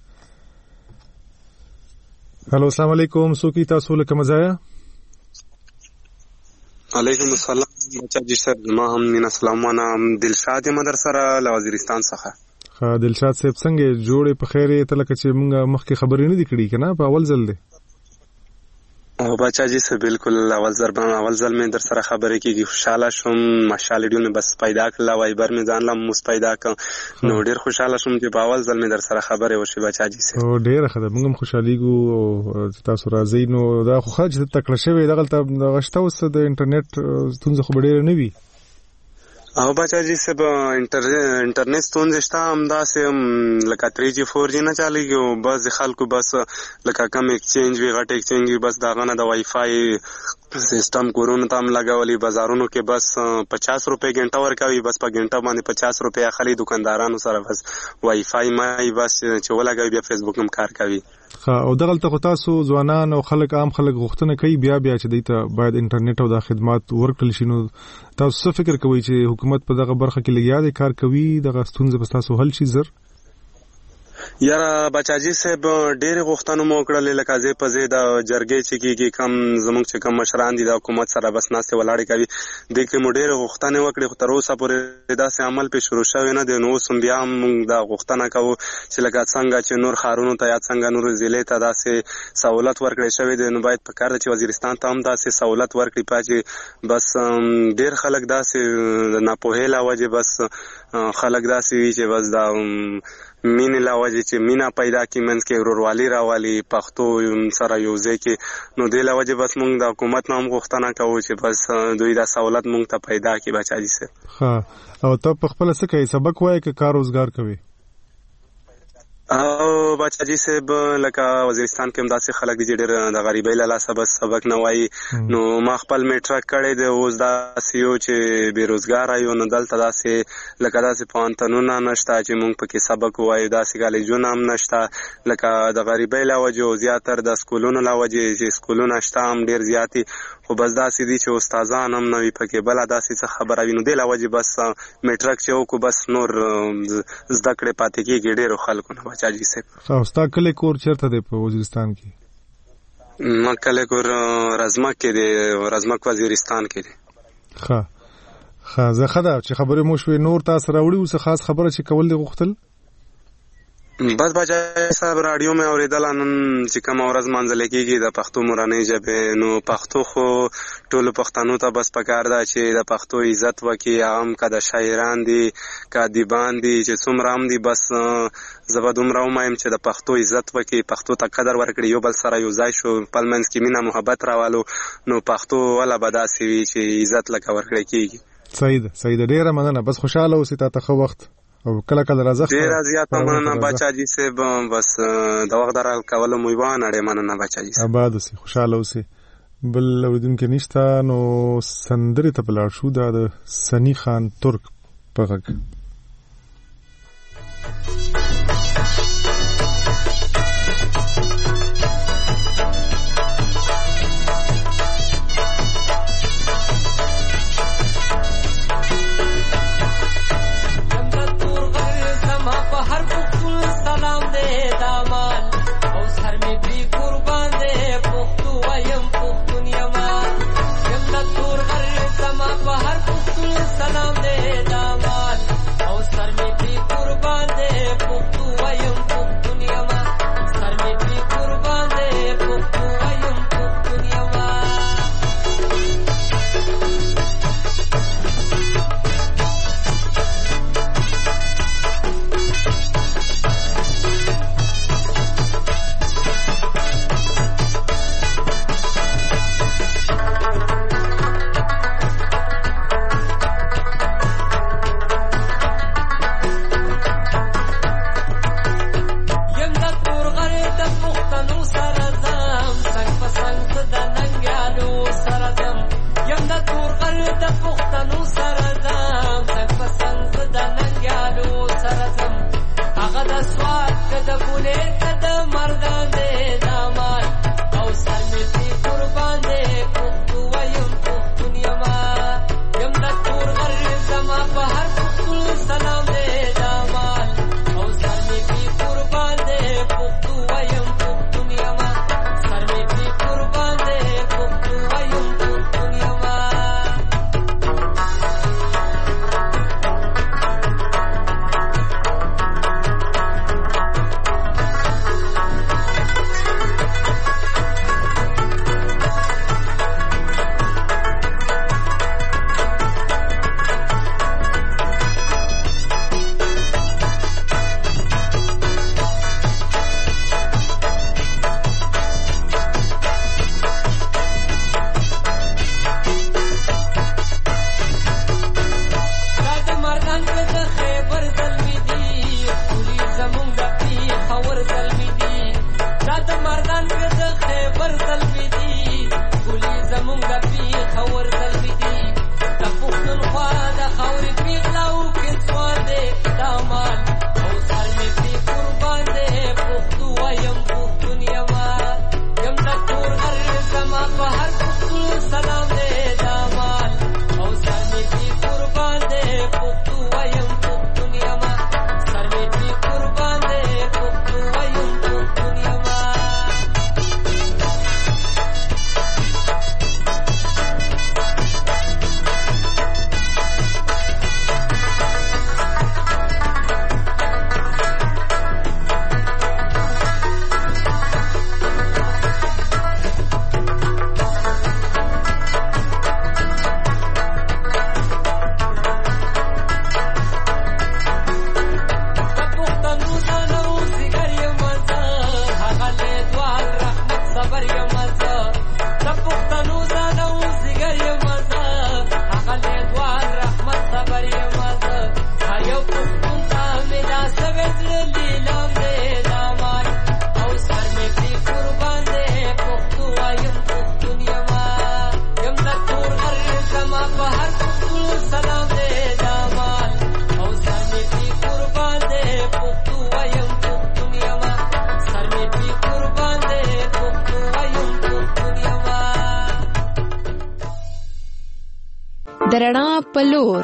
هلو السلام علیکم سوکی تاسو له کوم ځای؟ علیکم السلام بچا جی سر ما هم مینا سلامونه دلشاد مدر سره له وزیرستان څخه. ها دلشاد صاحب څنګه جوړې په خیره ته لکه چې موږ مخکې خبرې نه دي کړې کنه په اول ځل دی. او بچا جی سر بالکل اول ځل باندې اول ځل مې در سره خبرې کیږي خوشاله شوم ماشاءالله ډیو نه بس پیدا کړل وایبر مې ځان لم مس پیدا ک نو ډیر خوشاله شوم چې په اول ځل مې در سره خبرې وشي بچا جی سر. او ډیر ښه ده موږ هم خوشاليګو او تاسو راځي نو دا خو خرج تکړه شوی دغه غشته وسته د انټرنیټ ستونزه خو ډیره نه وی. او بچا جی سب انټرنیټ ستونزې شته همدا سم لکه تھری جی فور جی نه چاليږي او بس خلکو بس لکه کم ایکسچینج وی غټ ایکسچینج بس داغه نه د وای فای سیستم کورونو تام لګولي بازارونو کې بس پچاس روپے غنټه ورکوي بس په غنټه باندې پچاس روپے اخلي دکاندارانو سره بس وای فای مای بس چې ولګوي بیا فیسبوک هم کار کوي. او دغه ته تاسو ځوانان او خلک عام خلک غوښتنه کوي بیا بیا چې دیته باید انټرنیټ او د خدمات ورکړل شي نو تاسو څه فکر کوئ چې حکومت په دغه برخه کې لګیا دی کار کوي دغه ستونزې په تاسو حل شي زر؟ یاره بچاجي صاحب ډېر غوښتنه مو کړل لکه زه په زه د جرګې چې کیږي کم زموږ چې کم مشران دي د حکومت سره بس ناسته ولاړې کوي د کې مو ډېر غوښتنه وکړي خو تر اوسه پورې داسې عمل په شروع شوی نه دی نو سم بیا موږ د غوښتنه کوو چې لکه څنګه چې نور خارونو ته یا څنګه نور ضلع ته داسې سہولت ورکړي شوی دی نو باید په کار چې وزیرستان ته هم داسې سہولت ورکړي پاتې بس ډېر خلک داسې نه پوهیلا وجه بس خلک داسې وی چې بس دا مینه لا وجه چې مینا پیدا کی منځ کې وروروالی راوالي پښتو سره یو ځای کې نو د لا وجه بس موږ د حکومت نام غوښتنه کوو چې بس دوی دا سہولت موږ ته پیدا کی بچاجي سه. ها او ته په خپل څه کوي سبق وای کې کار روزګار کوي؟ او بچاجي صاحب لکه وزیرستان کې هم داسې خلک دي چې ډېر د غریبۍ له لاسه بس سبق نه وایي نو ما خپل میټرک کړی دی اوس داسې یو چې بېروزګاره یو نو دلته داسې لکه داسې پوهنتونونه نشته چې موږ پکې سبق ووایو داسې کالجونه هم نشته لکه د غریبۍ له وجې او زیاتر د سکولونو له وجې چې سکولونه شته هم ډېر زیاتې خو بس داسې دي چې استادان هم نه وي پکې بله داسې څه خبره وي نو دې له وجې بس میټرک چې وکړو بس نور زده کړې پاتې کېږي ډېرو خلکو نه چاجي سه. او ستا کله کور چیرته دی په وزیرستان کې؟ ما کله کور رزمک کې دی رزمک وزیرستان کې دی. ښه ښه زه خدا چې خبره مو شوي نور تاسو راوړي اوس خاص خبره چې کول دی غوښتل بس بچای صاحب رادیو مې اوریدل نن چې کوم ورځ منځل کېږي د پښتو مورانۍ ژبه نو پښتو خو ټول پښتنو ته بس پکار ده چې د پښتو عزت وکړي عام کده شاعران دي کاتبان دي چې څومره هم دي بس زبر دومره وایم چې د پښتو عزت وکړي پښتو ته قدر ورکړي یو بل سره یو ځای شو په منځ کې مینا محبت راوالو نو پښتو ولا بداسي وي چې عزت لکه ورکړي کېږي. صحیح ده صحیح ده ډیره مننه بس خوشاله اوسې تا ته وخت او کله کله راځه ډیر زیات مننه بچاجي صاحب بس د وخت درال کول مو وانه ډیر مننه بچاجي صاحب آباد اوسې خوشاله اوسې بل اوریدونکو نشته نو سندري ته بلار شو د سنی خان ترک په غږ سلام دے داماد او سر میں بھی قربان دے پختو ویم پختونیا ما سر میں بھی قربان دے پختو ویم پختونیا ما سلام دے داماد او سر میں بھی قربان بر زلمی دی ګلي زمونږ پیښ ور زلمی دی د پښتونخوا د خاورې پیغلا او کسوان دی دا مال او سر مې پرې قربان دی پښتو وایم پښتون یما یم د کور هر زما په هر پښتون سلام دی دا مال او سر مې پرې قربان دی پښتو وایم پښتون یما سر مې پرې قربان دی پښتو وایم پښتون یما درنا پلور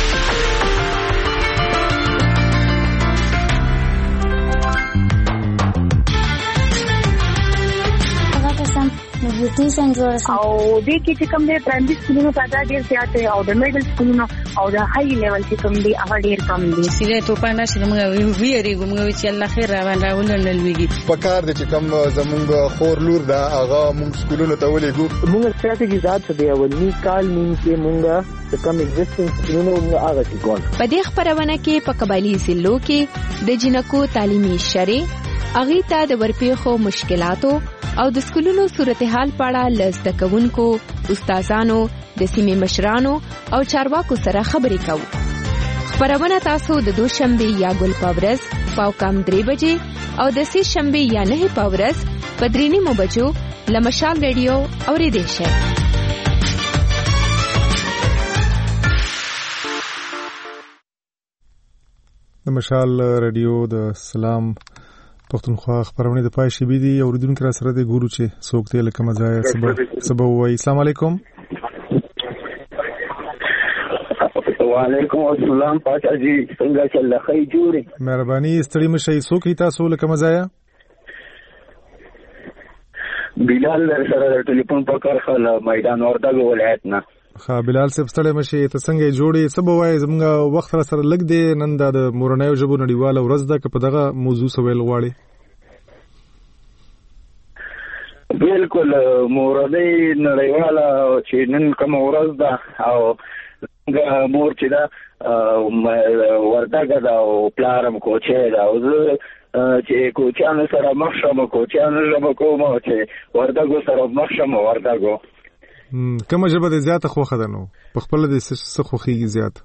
نیوټریشن جوړ شي او د کې چې کوم دی پرایمري سکولونو تعداد ډیر زیات دی او د میډل سکولونو او د هاي لیول چې کوم دی هغه ډیر کم دی سیده تو پاندې چې موږ ویری کومه چې الله خیر را باندې ولنل ویږي په کار دي چې کوم زمونږ خور لور دا هغه موږ سکولونو ته ولېګو موږ ستراتیژي ذات څه دی اولنی کال نیم کې موږ کوم ایگزیسټنس سکولونو موږ هغه چې ګول په دې خبرونه کې په قبایلی ضلعو کې د جنکو تعلیمي شری اغي ته د ورپېخو مشکلاتو او د سکولونو صورتحال په اړه لزده کوونکو استادانو د سیمې مشرانو او چارواکو سره خبرې کوو. خبرونه تاسو د دوشنبه یا ګل پاورز پاو کم درې بجې او د سې شنبه یا نه پاورز په درې نیمو بجو لمشال ریډیو اوریدئ شئ. د مشال ریډیو د سلام پښتونخوا خبرونه د پای شي بيدي اوریدونکو را سره د ګورو چې څوک ته لکه مزایا سبا سبا وای. السلام علیکم. وعلیکم السلام پاچا جی څنګه چې الله خی جوړي مهرباني ستړي مشي څوک تاسو لکه مزایا بلال سره د ټلیفون په کار خل میدان وردګ ولایت نه. ها بلال صاحب ستړي مشي ته څنګه جوړي سبا وای زموږ وخت را سره لګ دی نن د مورنیو ژبو نړیواله ورځ ده که په دغه موضوع سویل غواړي. بالکل مورنی نړیواله چې نن کوم ورځ ده او مور چې دا وردګ دا او پلارم کوچه دا او چې کوچانو سره مخ شم کوچانو ژبه کوم چې وردګو سره مخ شم وردګو کومه ژبه د زیاته خوخه ده نو په خپل د څه خوخيږي زیات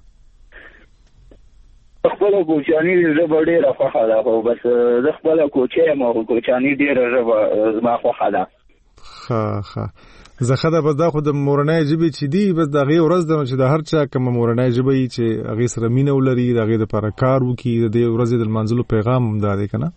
خپل کوچانی ژبه ډیره خوخه ده خو بس د خپل کوچه مو کوچانی ډیره ژبه ما خوخه ده. ها ها زخه ده بس دا خو د مورنۍ ژبې چې دی بس د غي ورځ ده چې د هر چا کوم مورنۍ ژبې چې هغه سره مینه ولري د هغه لپاره کار وکړي د ورځې د منځلو پیغام هم دا دی کنه.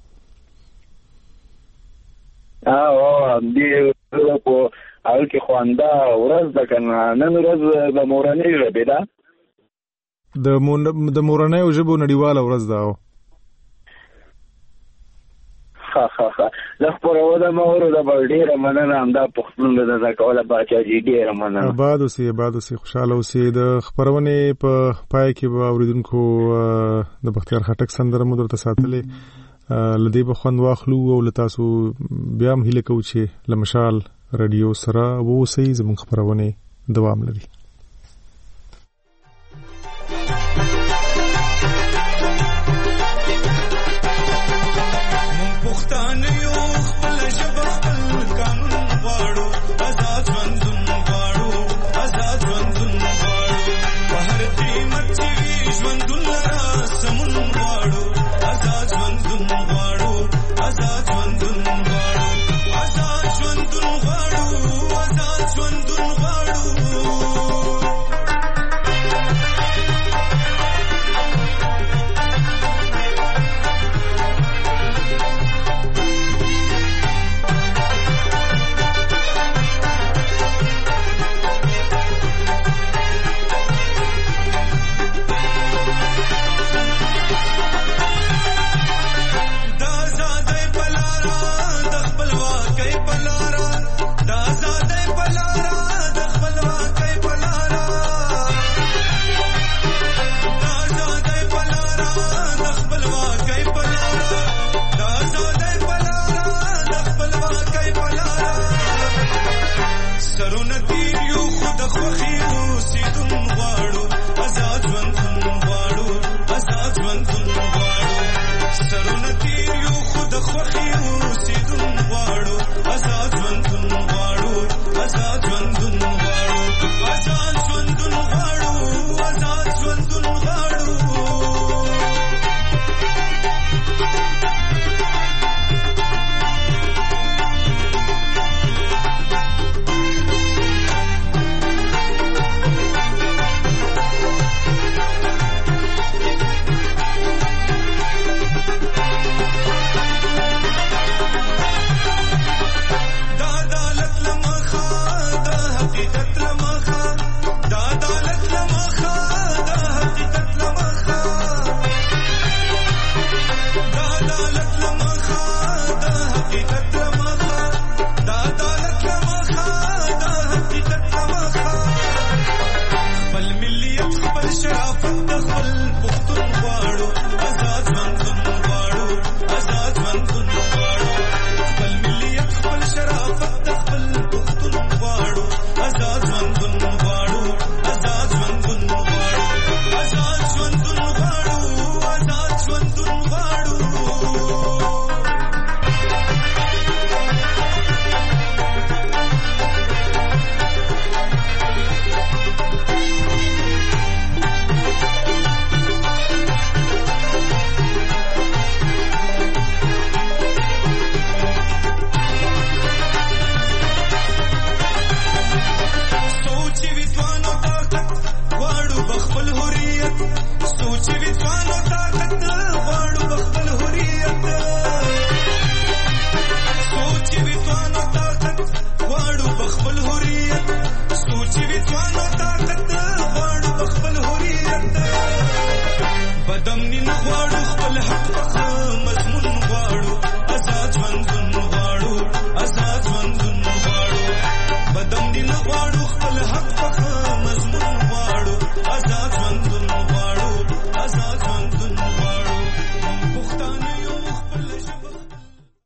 اه دې په اول کې خواندا ورځ ده کنه نن ورځ د مورنۍ ژبې ده د د مورنۍ ژبو نړیواله ورځ ده. ها ها ها د خبرو د مور د ډیره مننه هم دا پښتون د زکواله باچا جی ډیره مننه. آباد اوسې آباد اوسې خوشاله اوسې. د خبرونه په پای کې به اوریدونکو د بختیار خټک سندره مو درته ساتلې لدی به خوند واخلو او لتاسو بیا هم هیله کوو چې لمشال رادیو سره ووسئ زموږ خبرونه دوام لري. Azad